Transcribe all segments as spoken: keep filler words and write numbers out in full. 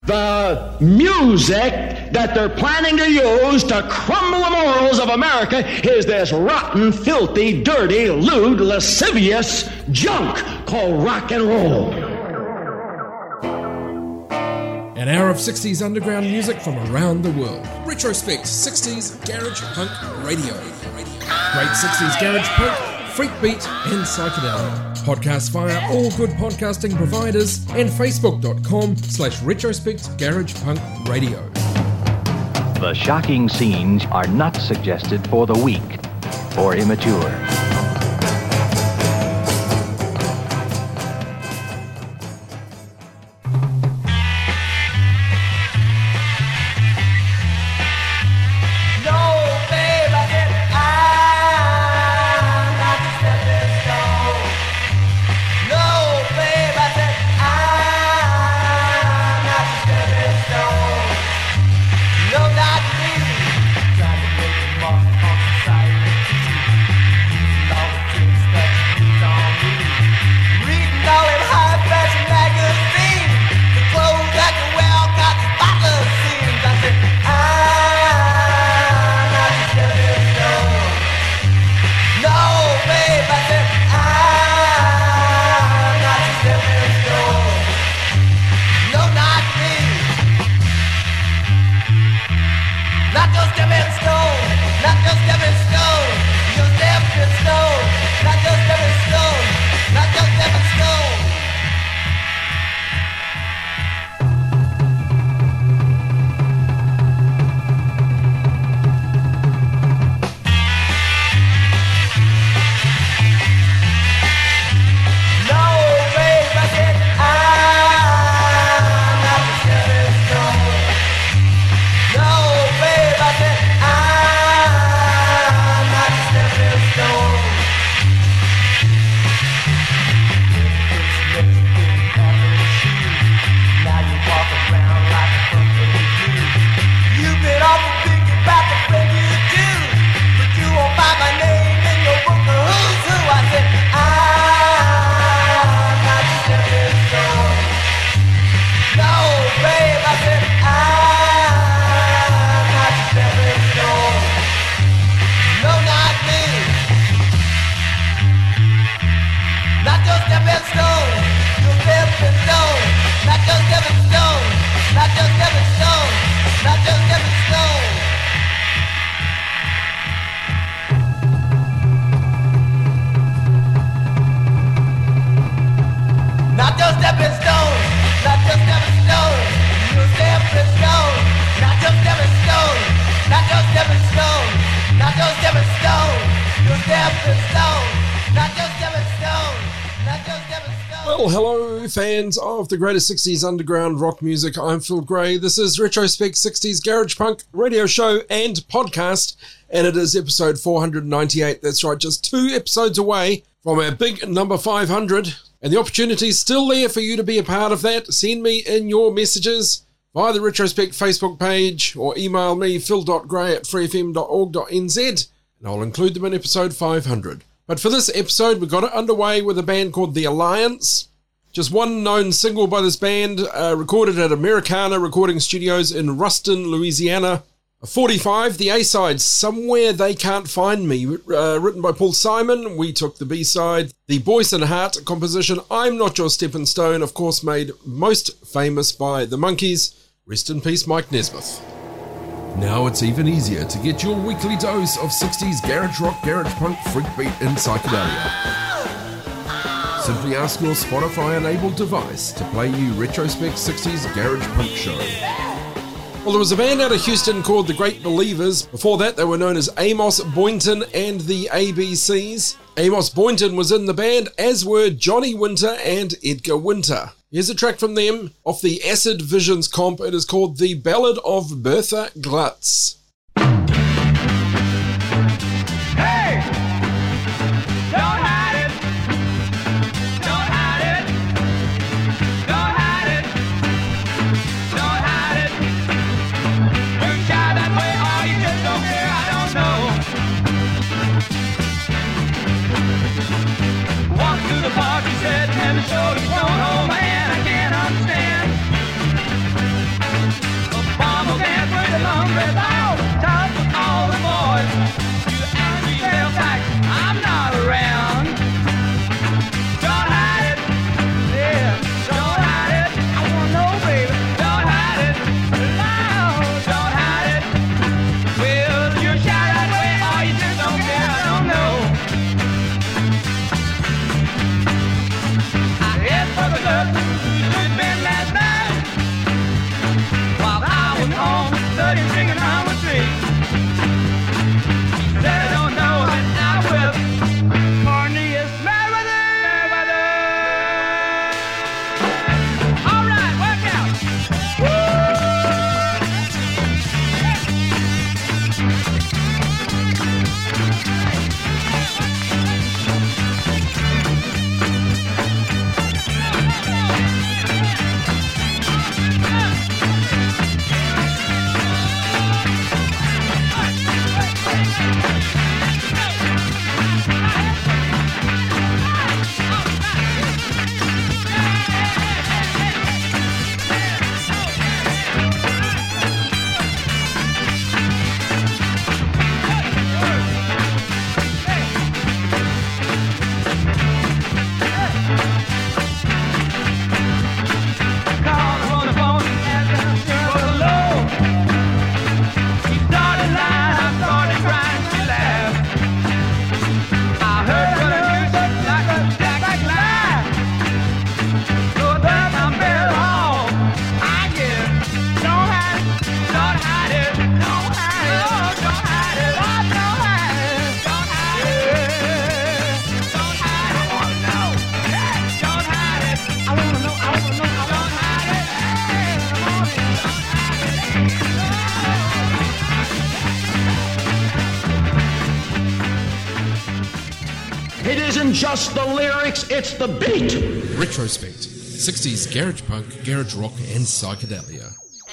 The music that they're planning to use to crumble the morals of America is this rotten, filthy, dirty, lewd, lascivious junk called rock and roll. An hour of sixties underground music from around the world. Retrospect sixties Garage Punk Radio. Great sixties Garage Punk, Freak Beat and Psychedelia. Podcast via all good podcasting providers and facebook.com slash retrospect garage punk radio. The shocking scenes are not suggested for the weak or immature. Well, hello fans of the greatest sixties underground rock music. I'm Phil Gray. This is Retrospect sixties Garage Punk radio show and podcast, and it is episode four hundred ninety-eight. That's right, just two episodes away from our big number five hundred, and the opportunity is still there for you to be a part of that. Send me in your messages via the Retrospect Facebook page or email me phil dot gray at free f m dot org dot n z, and I'll include them in episode five hundred. But for this episode, we got it underway with a band called The Alliance. Just one known single by this band, uh, recorded at Americana Recording Studios in Ruston, Louisiana. forty-five, the A-side, Somewhere They Can't Find Me, uh, written by Paul Simon. We took the B-side. The Boyce and Hart composition, I'm Not Your Stepping Stone, of course made most famous by the Monkees. Rest in peace, Mike Nesmith. Now it's even easier to get your weekly dose of sixties garage rock, garage punk, freak beat and psychedelia. Simply ask your Spotify-enabled device to play you Retrospect sixties Garage Punk Show. Well, there was a band out of Houston called The Great Believers. Before that, they were known as Amos Boynton and the A B Cs. Amos Boynton was in the band, as were Johnny Winter and Edgar Winter. Here's a track from them off the Acid Visions comp. It is called The Ballad of Bertha Glutz. Hey! Don't hide it! Don't hide it! Don't hide it! Don't hide it! You're shy that way or you just don't care, I don't know. Walked through the park, he said, and the show is going home, and I can't understand. isn't just the lyrics, it's the beat. Retrospect. sixties garage punk, garage rock and psychedelia.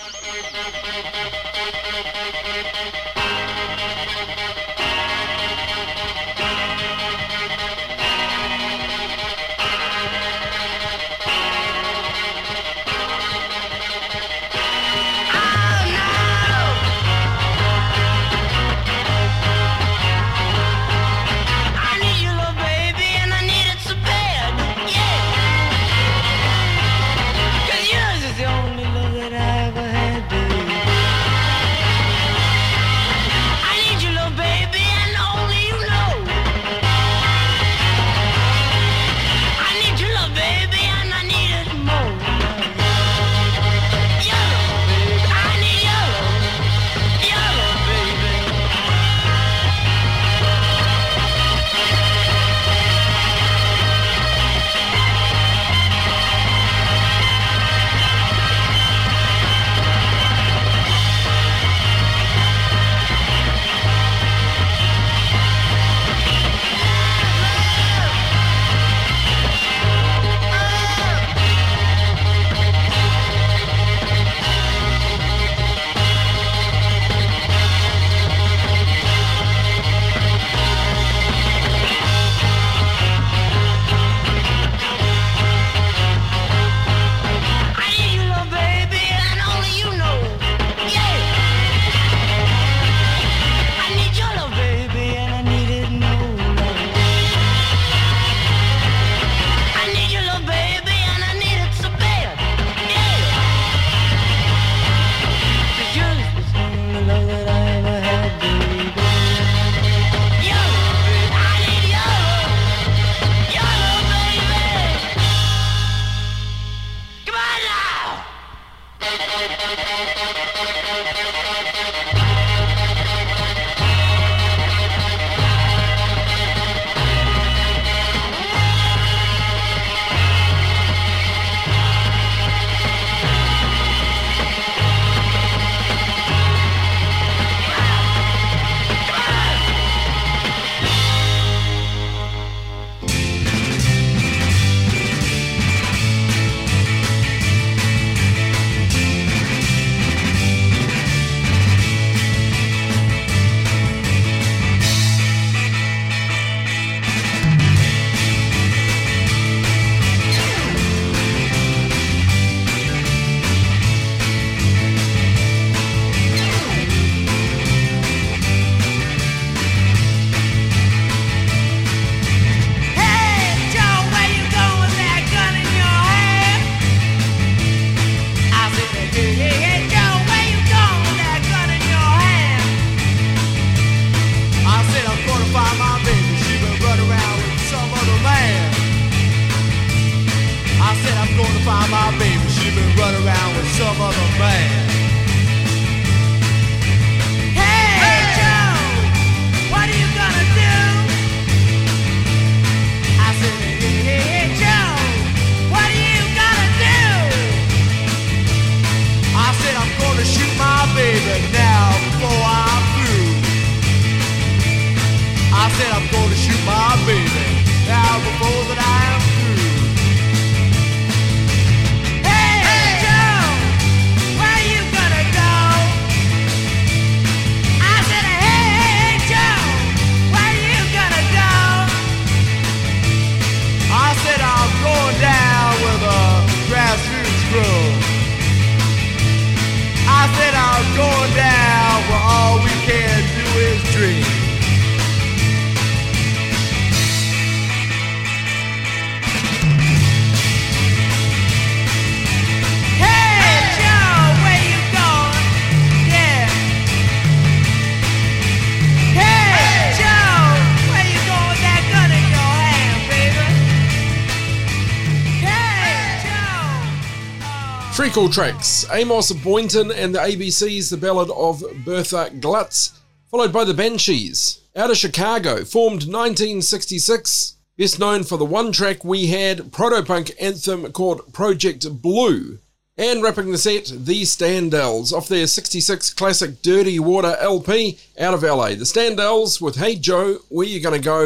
Treacle Tracks, Amos Boynton and the A B Cs, the ballad of Bertha Glutz, followed by the Banshees. Out of Chicago, formed nineteen sixty-six, best known for the one-track We Had proto-punk anthem called Project Blue. And wrapping the set, The Standells, off their sixty-six classic Dirty Water L P out of L A. The Standells with Hey Joe, Where You Gonna Go?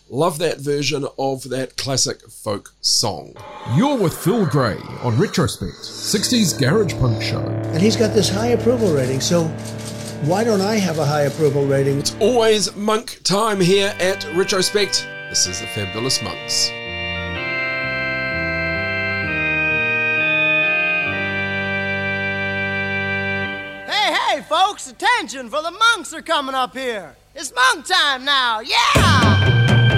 Love that version of that classic folk song. You're with Phil Gray on Retrospect, sixties Garage Punk Show. And he's got this high approval rating, so why don't I have a high approval rating? It's always Monk time here at Retrospect. This is the Fabulous Monks. Hey, hey, folks, attention, for the monks are coming up here. It's monk time now, yeah!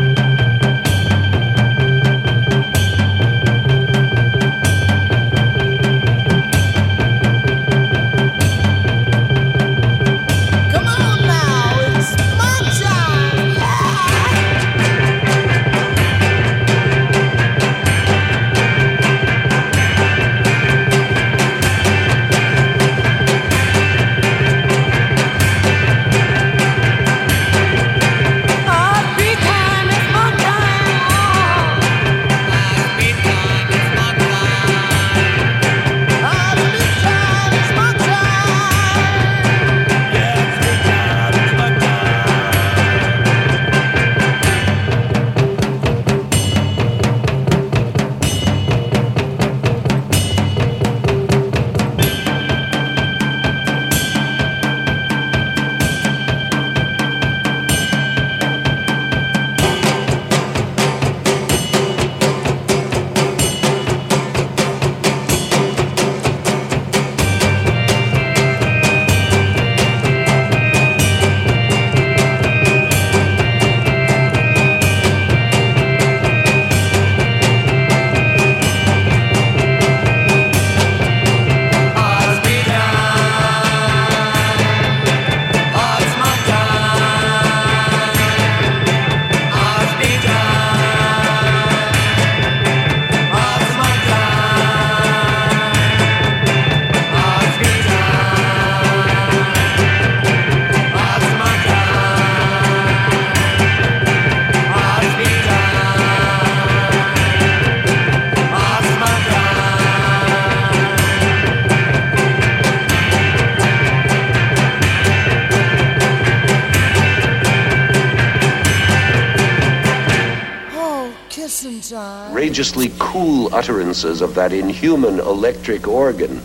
Outrageously cool utterances of that inhuman electric organ.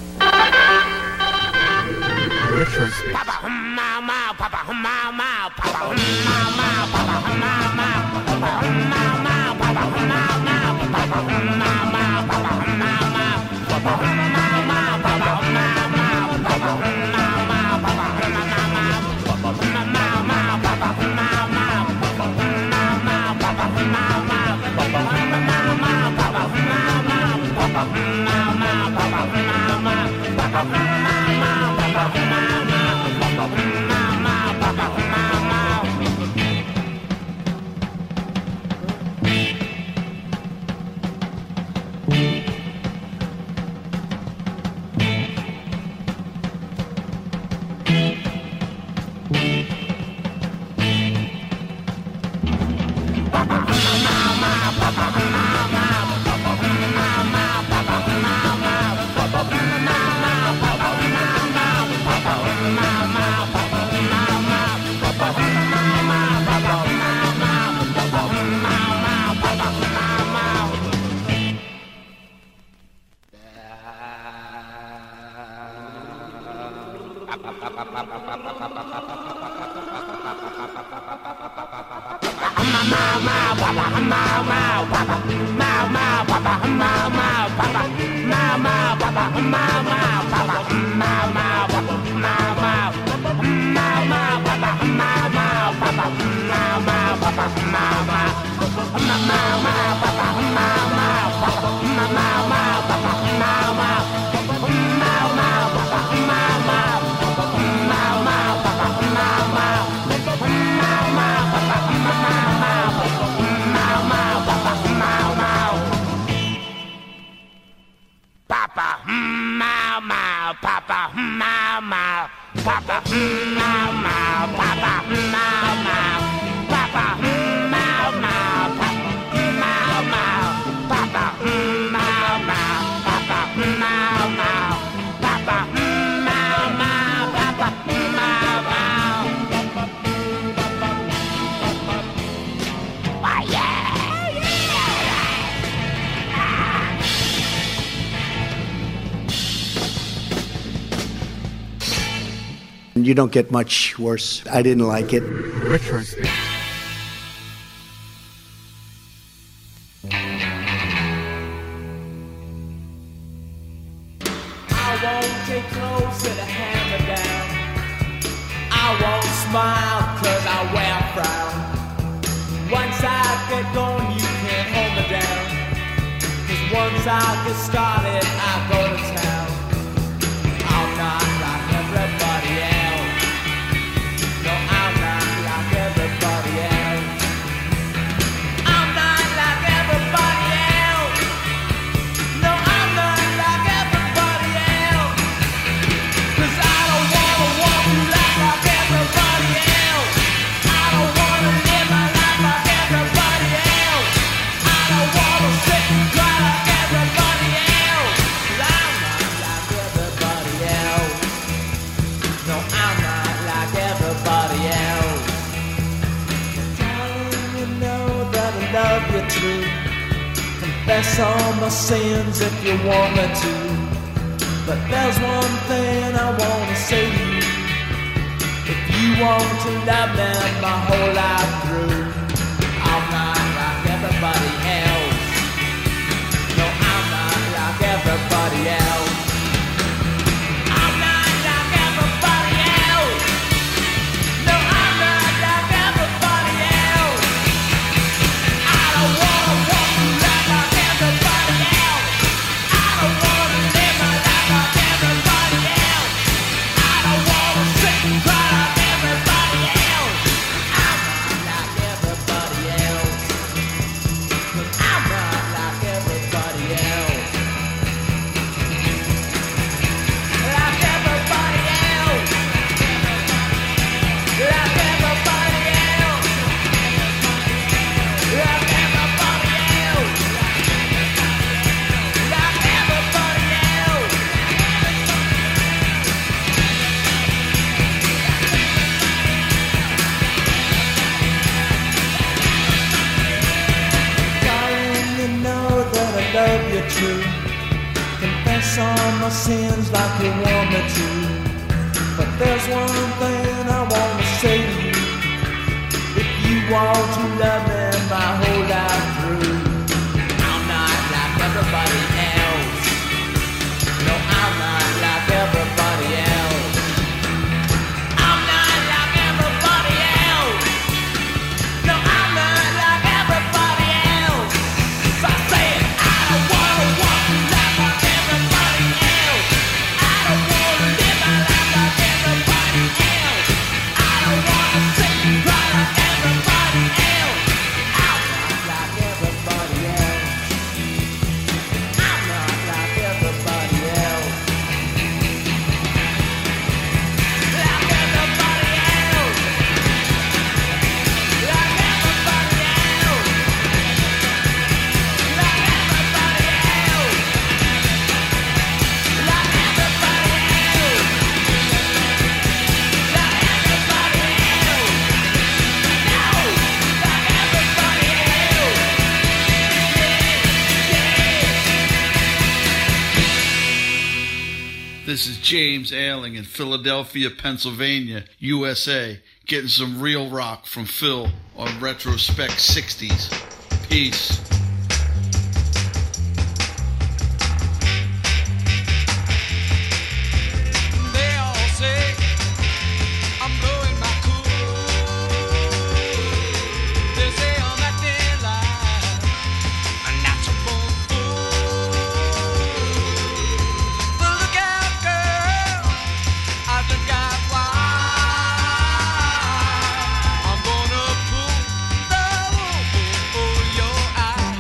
Why, yeah. and you don't get much worse. I didn't like it. Retrospect. I won't get close to the hammer down. I won't smile cause I wear a frown. Once I get going you can't hold me down. Cause once I get started I go to town. I'm not like everybody else. No, I'm not like everybody else. I'm not like everybody else. No, I'm not like everybody else. Cause I don't wanna walk through life like everybody else. I don't wanna live my life like everybody else. I don't wanna sit and cry like everybody else. Cause I'm not like everybody else. No, I'm not like everybody else. Darling, you know that I love you true. Confess all my sins if you want me to. But there's one thing I wanna say to you. If you want to love me my whole life through, I'm not like everybody else. No, I'm not like everybody else. I'm not like everybody else. No, I'm not like everybody else. I don't wanna walk through life like everybody else. I don't wanna live my life like everybody else. I don't wanna sit and cry like everybody else. I'm not like everybody else. 'Cause I'm not like everybody else. Like everybody else. Like everybody else. Like everybody else. Like everybody else. Darling, you know that I love you true. Confess all my sins like you want me to. But there's one thing I wanna say to you. If you want to love me my whole life through, I'm not like everybody else. No, I'm not like everybody else. I'm not like everybody else. No, I'm not like everybody else. So I say it, I don't wanna walk through life like everybody else. I don't wanna live my life like everybody else. I don't wanna sit and cry like everybody else. I'm not like everybody else. I'm not like everybody else. Like everybody else. Like everybody else. Like everybody else. Like everybody else. Like everybody else. No, like everybody else. This is James Ailing in Philadelphia, Pennsylvania, U S A, getting some real rock from Phil on Retrospect sixties. Peace. They all say I'm blowing my cool. They say I'm acting like a natural fool. But look out, girl, I done got wild. I'm gonna pull the wool over your eyes.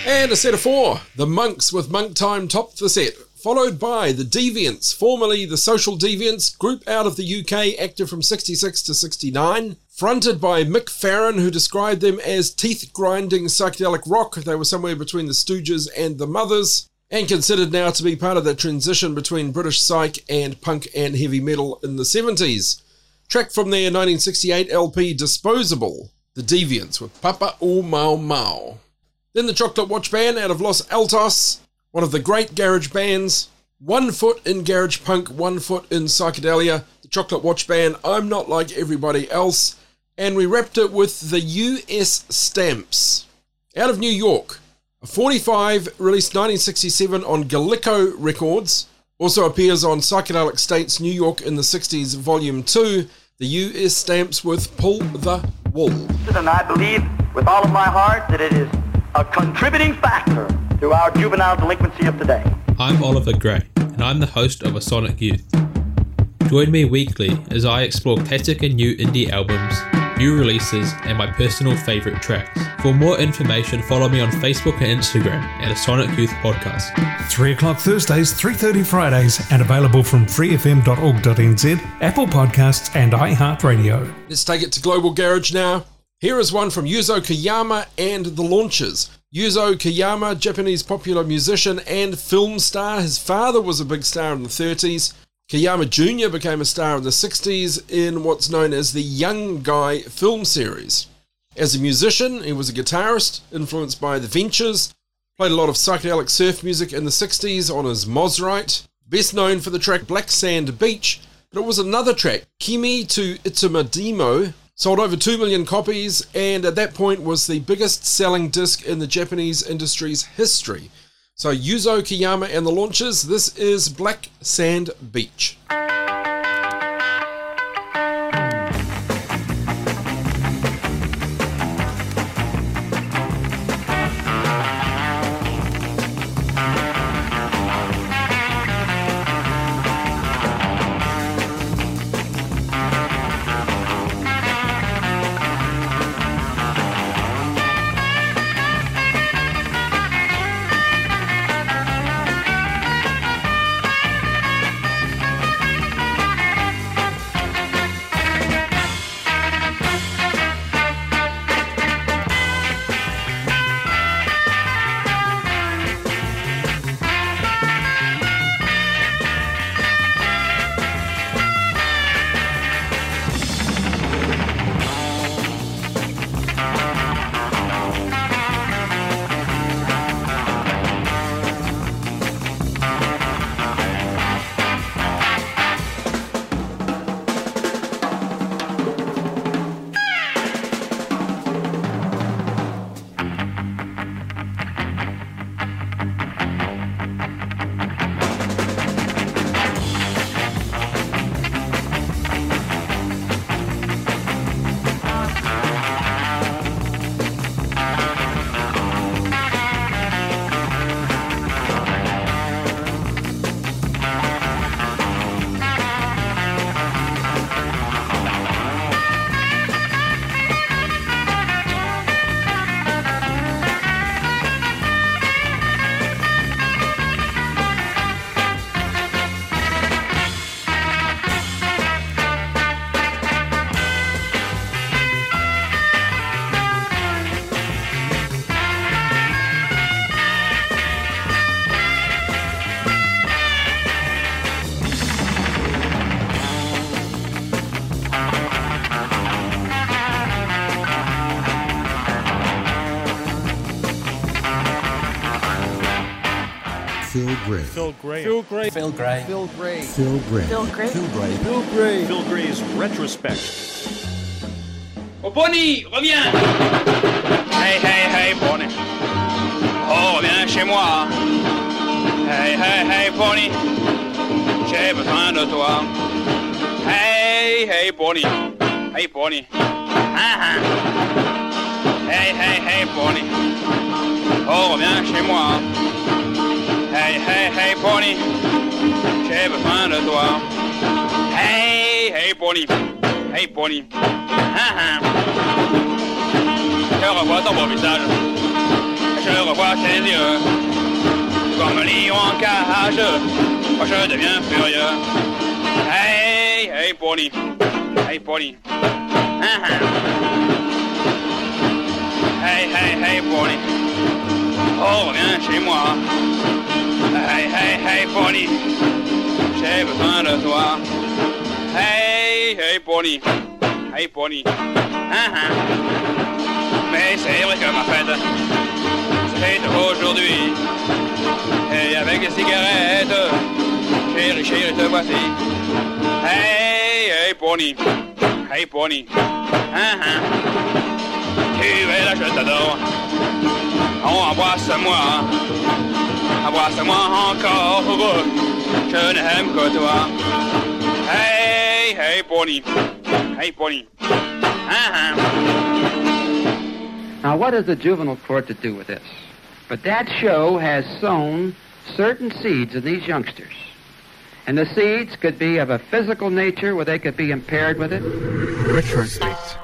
And a set of four. The Monks with Monk Time topped the set, followed by the Deviants, formerly the Social Deviants, group out of the U K, active from sixty-six to sixty-nine, fronted by Mick Farron, who described them as teeth-grinding psychedelic rock. They were somewhere between the Stooges and the Mothers, and considered now to be part of the transition between British psych and punk and heavy metal in the seventies. Track from their nineteen sixty-eight L P Disposable, the Deviants with Papa O Mau Mau. Then the Chocolate Watch Band out of Los Altos, one of the great garage bands, one foot in garage punk, one foot in psychedelia. The Chocolate Watch Band, I'm Not Like Everybody Else. And we wrapped it with the U S Stamps out of New York. A forty-five, released nineteen sixty-seven on Gallico Records. Also appears on Psychedelic States New York in the sixties, Volume two. The U S Stamps with Pull the Wool. And I believe with all of my heart that it is a contributing factor to our juvenile delinquency of today. I'm Oliver Gray, and I'm the host of A Sonic Youth. Join me weekly as I explore classic and new indie albums, new releases, and my personal favourite tracks. For more information, follow me on Facebook and Instagram at A Sonic Youth Podcast. three o'clock Thursdays, three thirty Fridays, and available from free f m dot org dot n z, Apple Podcasts, and iHeartRadio. Let's take it to Global Garage now. Here is one from Yuzo Koyama and the Launchers. Yuzo Koyama, Japanese popular musician and film star. His father was a big star in the thirties. Koyama Junior became a star in the sixties in what's known as the Young Guy film series. As a musician, he was a guitarist, influenced by The Ventures, played a lot of psychedelic surf music in the sixties on his Mosrite, best known for the track Black Sand Beach, but it was another track, Kimi to Itsumademo, sold over two million copies, and at that point was the biggest selling disc in the Japanese industry's history. So Yuzo Koyama and the Launchers, this is Black Sand Beach. Phil Gray. Phil Gray. Phil Gray. Phil Gray. Phil Gray. Phil Gray. Phil Gray. Phil Gray. Phil Gray. Phil Gray's Retrospect. Oh, Bonnie, reviens! Hey, hey, hey, Bonnie. Oh, reviens chez moi. Hey, hey, hey, Bonnie. J'ai besoin de toi. Hey, hey, Bonnie. Hey, Bonnie. Ah, ah. Hey, hey, hey, Bonnie. Oh, reviens chez moi. Hey, hey, hey, Bonnie. J'ai besoin de toi. Hey, hey, Bonnie. Hey, Bonnie. Ah, ah. Je revois ton beau visage. je revois tes yeux. Comme un lion en cage, moi je deviens furieux. Hey, hey, Bonnie. Hey, Bonnie. Uh-huh. Hey, hey, hey, Bonnie. Oh, reviens chez moi. Hey, hey, hey, Bonnie. J'ai besoin de toi. Hey, hey, Bonnie. Hey, Bonnie. Uh-huh. Mais c'est vrai que ma fête, c'est aujourd'hui. Et avec des cigarettes, chérie, chérie, te voici. Hey, hey, Bonnie. Hey, Bonnie. Uh-huh. Tu es là, je t'adore. Oh, embrasse-moi. Embrasse-moi encore. Je n'aime que toi. Hey, hey, Bonnie. Hey, Bonnie. Uh-huh. Now, what is the juvenile court to do with this? But that show has sown certain seeds in these youngsters. And the seeds could be of a physical nature where they could be impaired with it. Retrospect.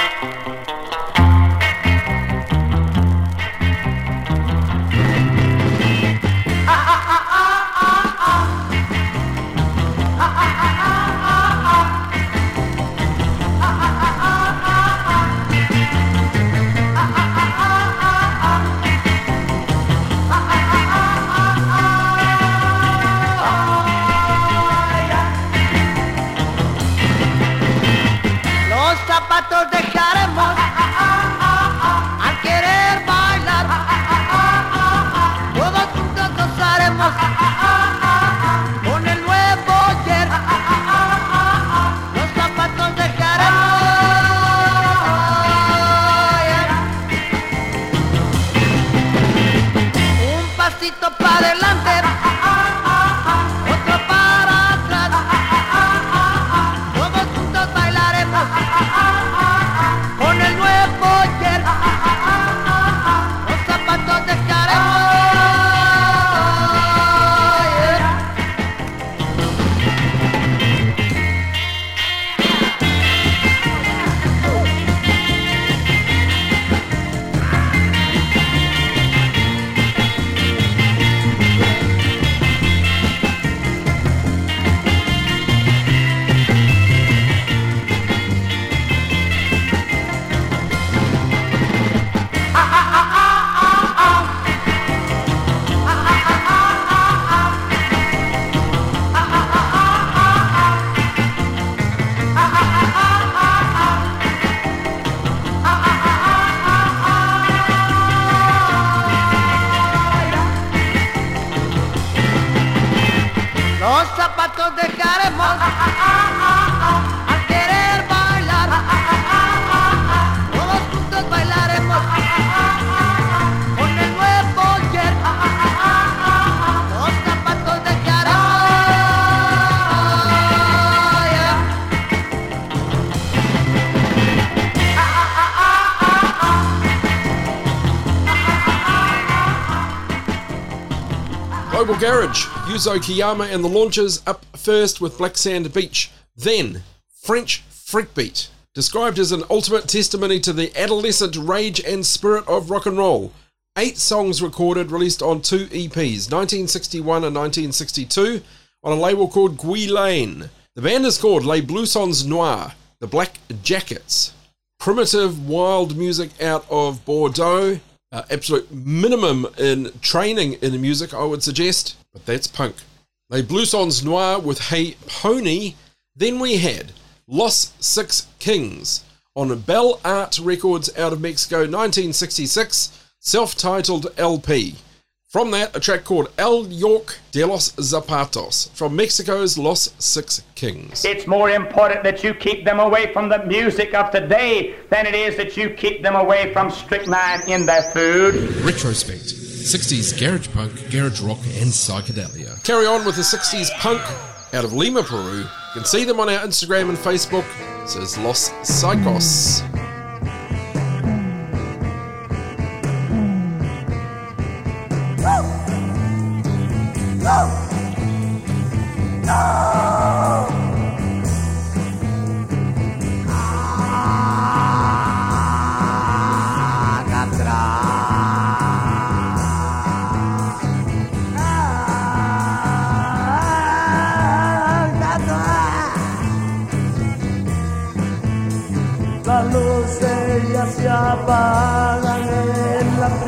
Global Garage, Yuzo Kiyama and the Launchers up first with Black Sand Beach. Then, French Freakbeat, described as an ultimate testimony to the adolescent rage and spirit of rock and roll. Eight songs recorded, released on two E Ps, nineteen sixty-one and nineteen sixty-two, on a label called Guilaine. The band is called Les Blousons Noirs, the Black Jackets. Primitive, wild music out of Bordeaux. Uh, absolute minimum in training in music, I would suggest, but that's punk. Les Blousons Noirs with Hey Pony. Then we had Los Six Kings on Bell Art Records out of Mexico, nineteen sixty-six, self-titled L P. From that, a track called El York de los Zapatos from Mexico's Los Six Kings. It's more important that you keep them away from the music of today than it is that you keep them away from strychnine in their food. Retrospect. sixties garage punk, garage rock and psychedelia. Carry on with the sixties punk out of Lima, Peru. You can see them on our Instagram and Facebook. This is Los Psychos.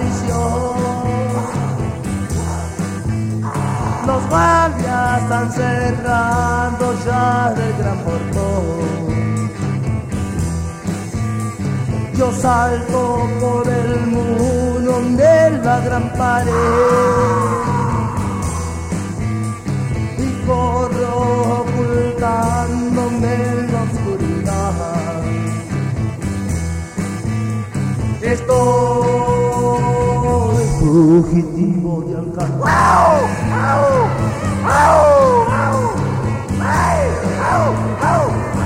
traición. Los guardias están cerrando ya el gran portón. Yo salto por el muro de la gran pared y corro ocultándome en la oscuridad. Estoy fugitivo de Alcalá. ¡Au! ¡Au! ¡Au! ¡Au! ¡Au! ¡Au! ¡Au!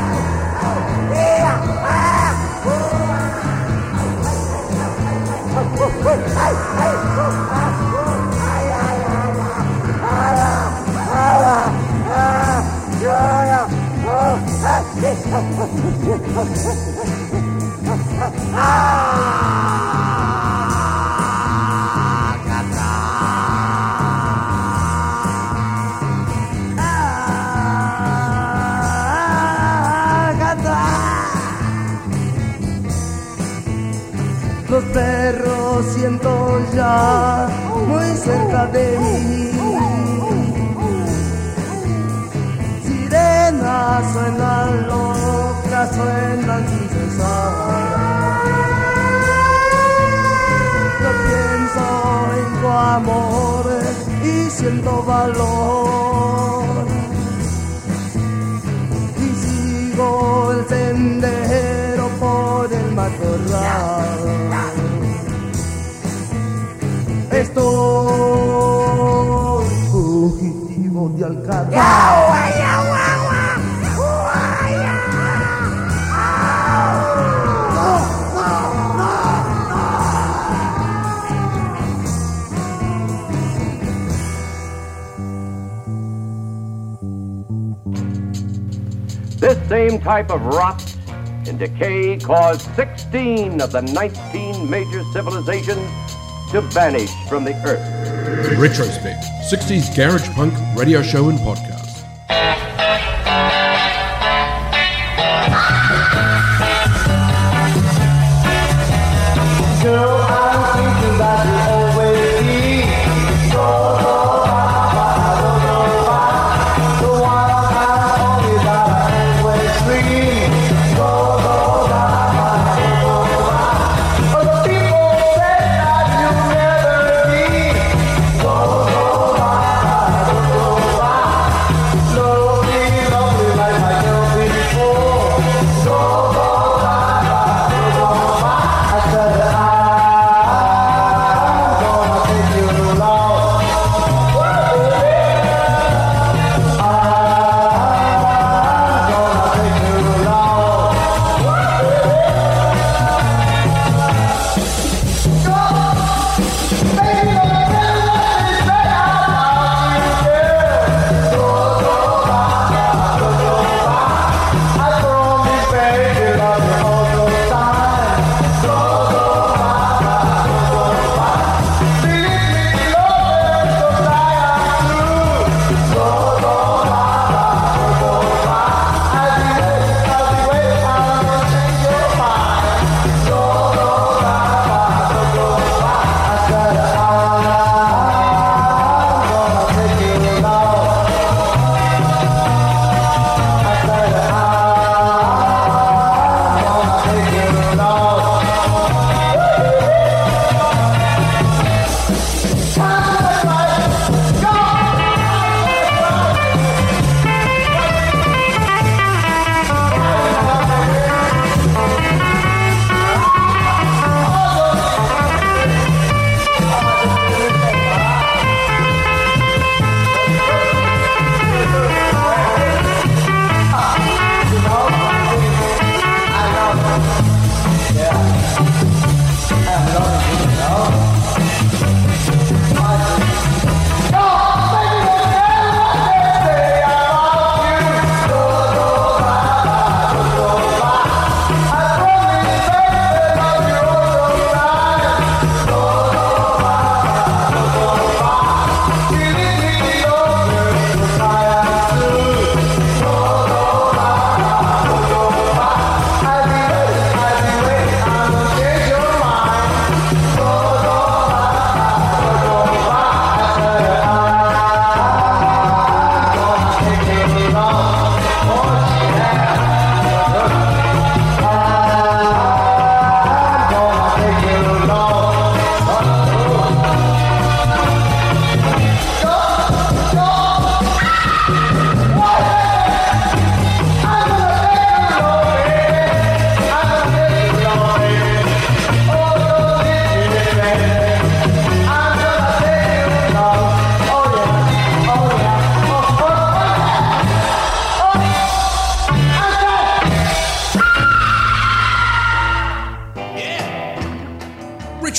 Los perros siento ya muy cerca de mí. Sirenas suenan locas, suenan sin cesar. Yo pienso en tu amor y siento valor. Y sigo el sendero por el matorral. Estoy fugitivo de Alcatraz. This same type of rot and decay caused sixteen of the nineteen major civilizations to vanish from the earth. Retrospect, sixties Garage Punk radio show and podcast. Girl, I'm thinking that you always be. Go, go, ba, ba, go, go, ba. The one I'm only that I always dream. Go, go, ba, ba, go, go, ba. But the people say that you'll never be. Go, go, ba, ba, go, go, ba.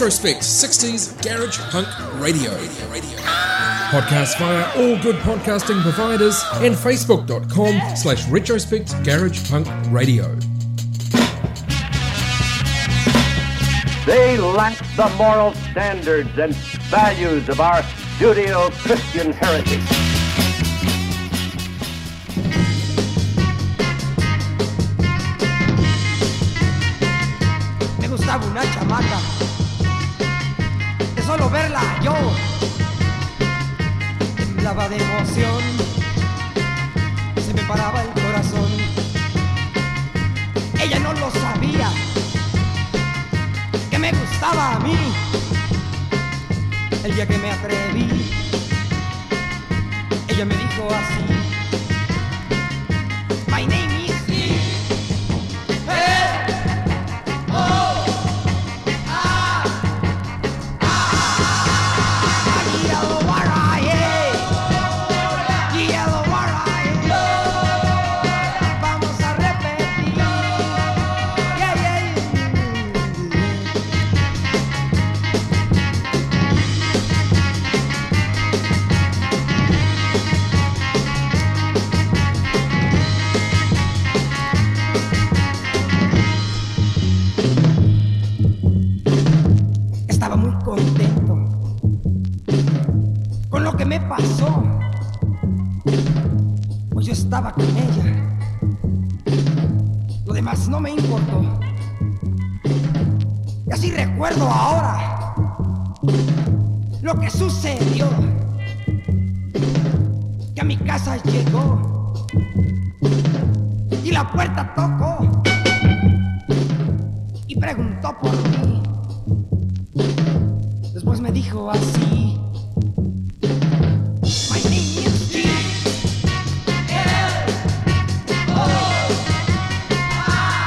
Retrospect sixties Garage Punk Radio. Podcast via all good podcasting providers and facebook.com slash retrospect garage punk radio. They lack the moral standards and values of our Judeo-Christian heritage. Me gustaba una chamaca, de solo verla yo temblaba de emoción, se me paraba el corazón. Ella no lo sabía, que me gustaba a mí. El día que me atreví, ella me dijo así: My name is Steve. Hey, oh, ah, ah, yellow waraye, yellow waraye. Vamos a repetir, yeah, yeah. Estaba muy contento con lo que me pasó, pues yo estaba con ella. Lo demás no me importó. Y así recuerdo ahora lo que sucedió. Que a mi casa llegó y la puerta tocó y preguntó por mí. Después me dijo así: My name is G. L. O. Ah.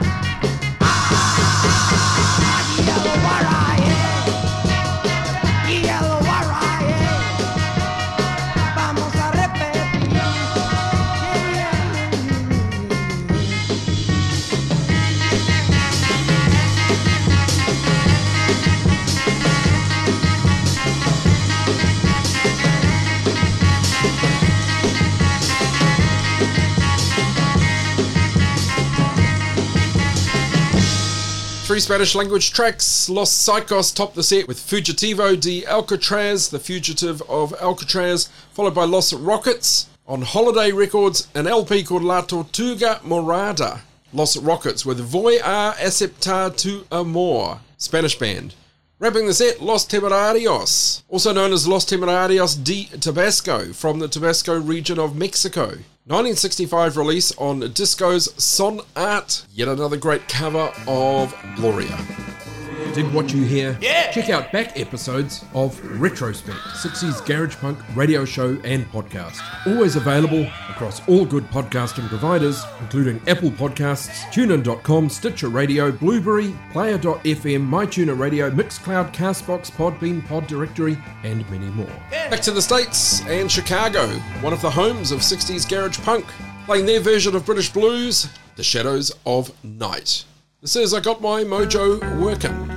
Ah. Yellow waraye. Yellow waraye. Vamos a repetir. Yeah, yeah. Three Spanish language tracks. Los Psychos top the set with Fugitivo de Alcatraz, The Fugitive of Alcatraz, followed by Los Rockets. On Holiday Records, an L P called La Tortuga Morada. Los Rockets with Voy a Aceptar Tu Amor, Spanish band. Wrapping the set, Los Temerarios, also known as Los Temerarios de Tabasco, from the Tabasco region of Mexico. nineteen sixty-five release on Disco's Son Art, yet another great cover of Gloria. Did what you hear? Yeah! Check out back episodes of Retrospect, sixties Garage Punk radio show and podcast. Always available across all good podcasting providers, including Apple Podcasts, TuneIn dot com, Stitcher Radio, Blueberry, Player dot f m, MyTuner Radio, Mixcloud, Castbox, Podbean, Pod Directory, and many more. Back to the States and Chicago, one of the homes of sixties Garage Punk, playing their version of British blues, The Shadows of Night. This is I Got My Mojo Workin'.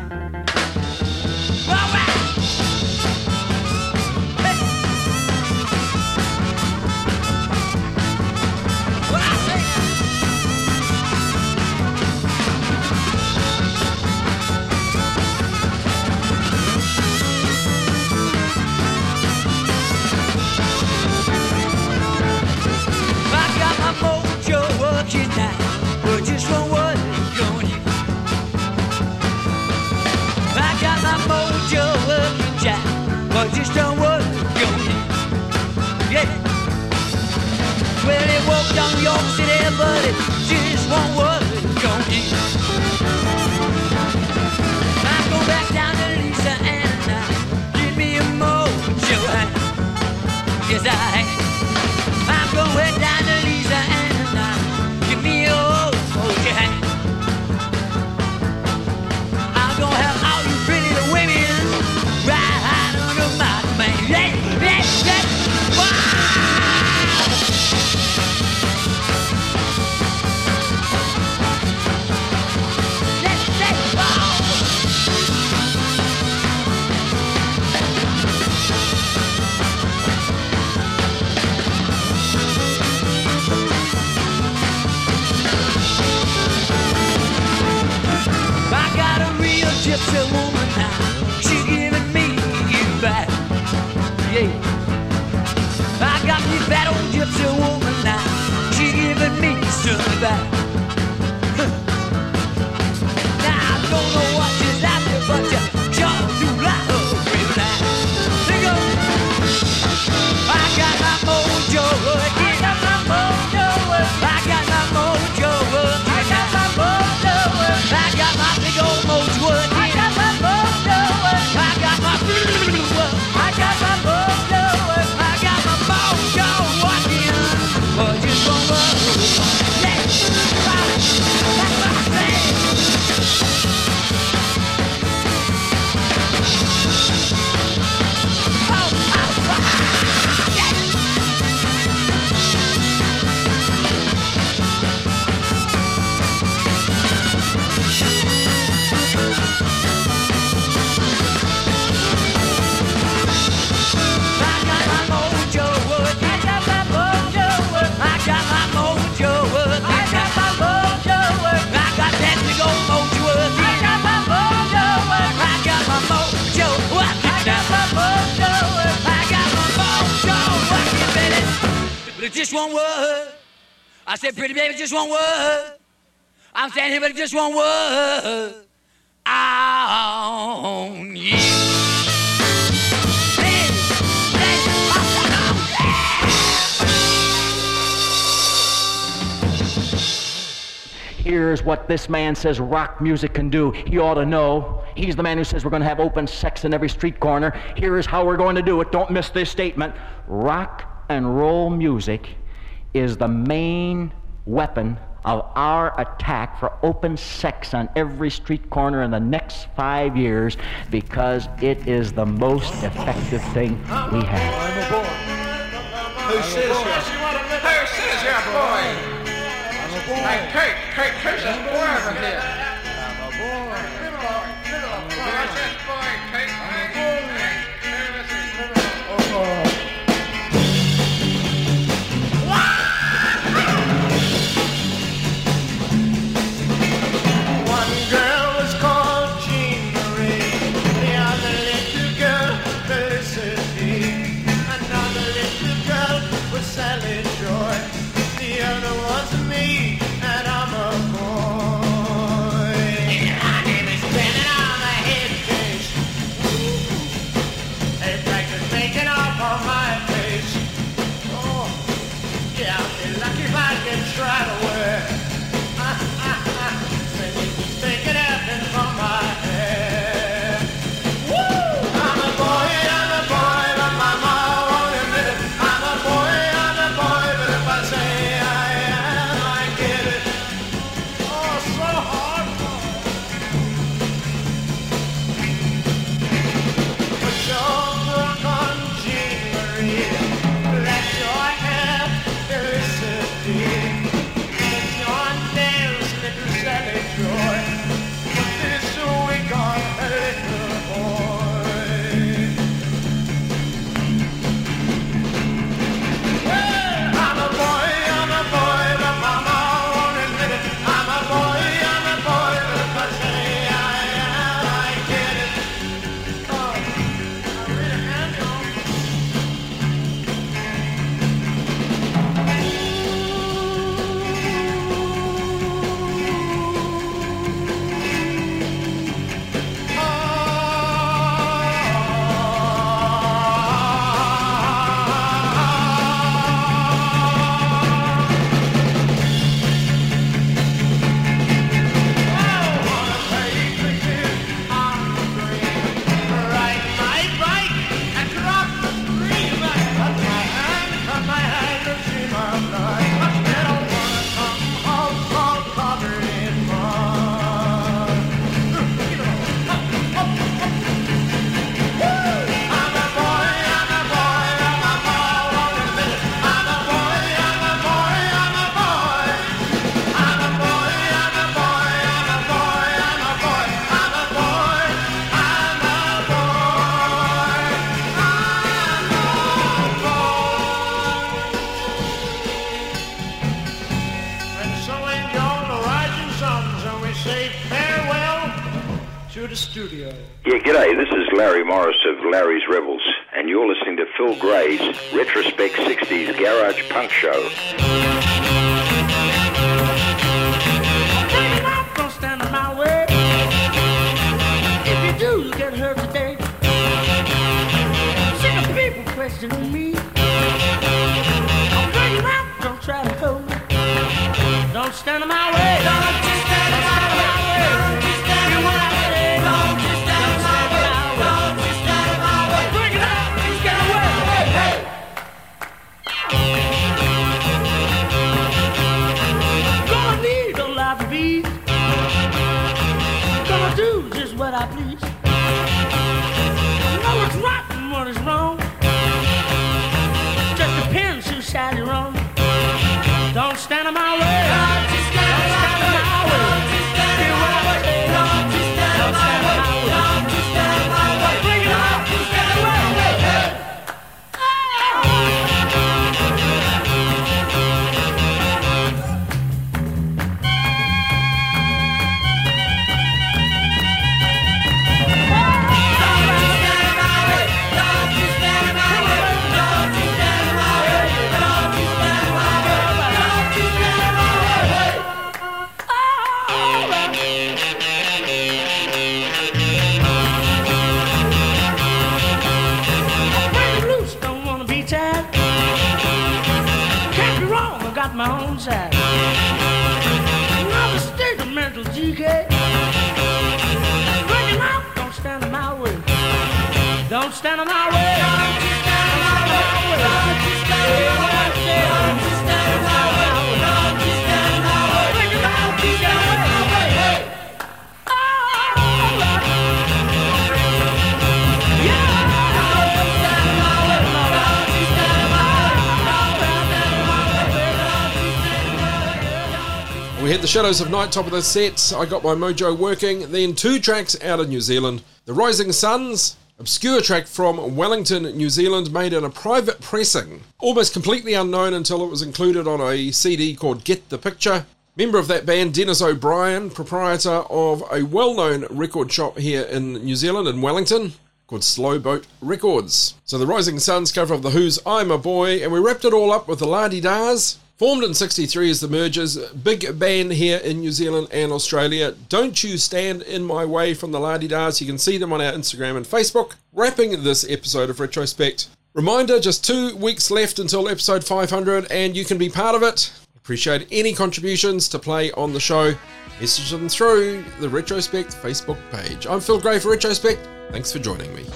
Just don't work on you. Yeah. Well, it walked on York City, but it just won't work on you. I go back down to Lisa and I give me a mojo hand. Yes, I am. I'm going down to Lisa and I give me a mojo hand. I'm gonna have all you pretty women right. Yeah, yeah, yeah. Wow. day. I got me bad old gypsy woman now. She giving me some back. Now I don't know what she's after, but you sure do like her real nice. Sing on. I got my mojo working. I got my mojo working. I got my mojo working. I got my mojo working. I got my big old mojo working. I got my mojo working. I got my I got my mojo working. I got my mojo working. But just one word. Let's rock. That's what I say. Just one word. I said, pretty baby, just one word. I'm standing here, but just one word. On you. Here's what this man says rock music can do. He ought to know. He's the man who says we're going to have open sex in every street corner. Here is how we're going to do it. Don't miss this statement. Rock and roll music is the main weapon of our attack for open sex on every street corner in the next five years because it is the most effective thing we have. I'm a boy. Who says that? Who says that, boy? I'm a boy. Hey, Kurt, Kurt, Kurt's a boy over here. I'm a boy. Little, little boy. I said boy, Kurt. I'm a boy. Oh, boy. this is Larry Morris of Larry's Rebels, and you're listening to Phil Gray's Retrospect sixties Garage Punk Show. Don't stand in my way. If you do, you get hurt today. Sick of people questioning me. I'm bringing out, don't try to hold me. Don't stand in my way. Don't you stand in my way. Don't you stand in my way. Don't you stand in my way. Don't you stand in my way. Bring it out, please get away. Hey, gonna need a lot of beat. Gonna do just what I please. I know what's right and what is wrong. Just depends whose side you're on. Don't stand in my way. Don't you stand in my way. Don't you stand in my way. Don't you stand in my way. Don't you stand in my way. Bring it out. You stand away. My own side. Another state of mental G K. Bring it out, don't stand in my way. Don't stand in my way. Don't you stand in my way. Don't you stand in my way. Don't you stand in my way. Don't you stand in my way. Bring it out, you stand in my way. Oh, Lord. Yeah. Don't you stand in my way. Don't you stand in my way. We had the Shadows of Night, top of the set. I Got My Mojo Working. Then two tracks out of New Zealand. The Rising Suns, obscure track from Wellington, New Zealand, made in a private pressing. Almost completely unknown until it was included on a C D called Get the Picture. Member of that band, Dennis O'Brien, proprietor of a well-known record shop here in New Zealand, in Wellington, called Slow Boat Records. So the Rising Suns cover of The Who's I'm a Boy, and we wrapped it all up with the La-Di-Dahs. Formed in sixty-three as the Mergers, big band here in New Zealand and Australia. Don't You Stand in My Way from the La-Di-Dahs. You can see them on our Instagram and Facebook. Wrapping this episode of Retrospect. Reminder, just two weeks left until episode five hundred, and you can be part of it. Appreciate any contributions to play on the show. Message them through the Retrospect Facebook page. I'm Phil Gray for Retrospect. Thanks for joining me.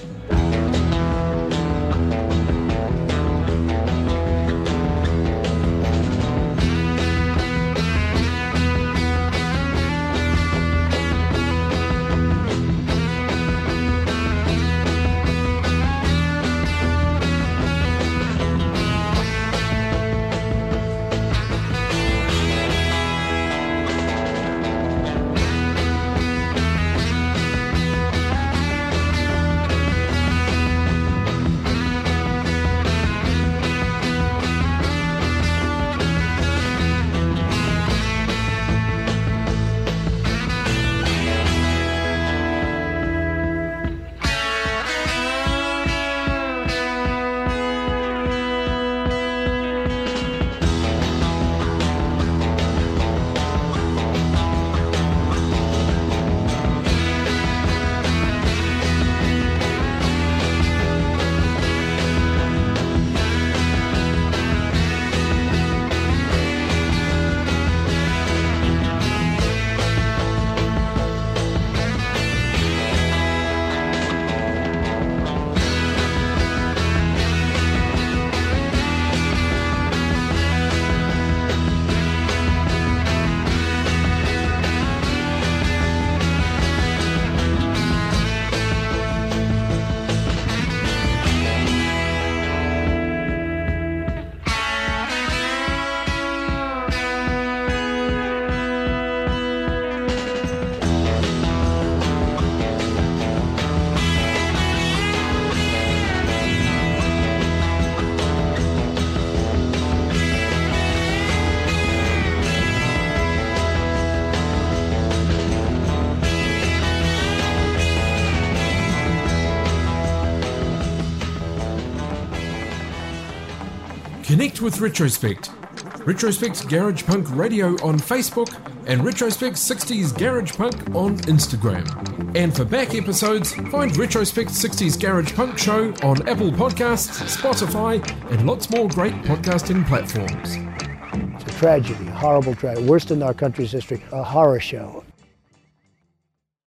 Connect with Retrospect. Retrospect Garage Punk Radio on Facebook and Retrospect sixties Garage Punk on Instagram. And for back episodes, find Retrospect sixties Garage Punk Show on Apple Podcasts, Spotify, and lots more great podcasting platforms. It's a tragedy, a horrible tragedy, worst in our country's history, a horror show.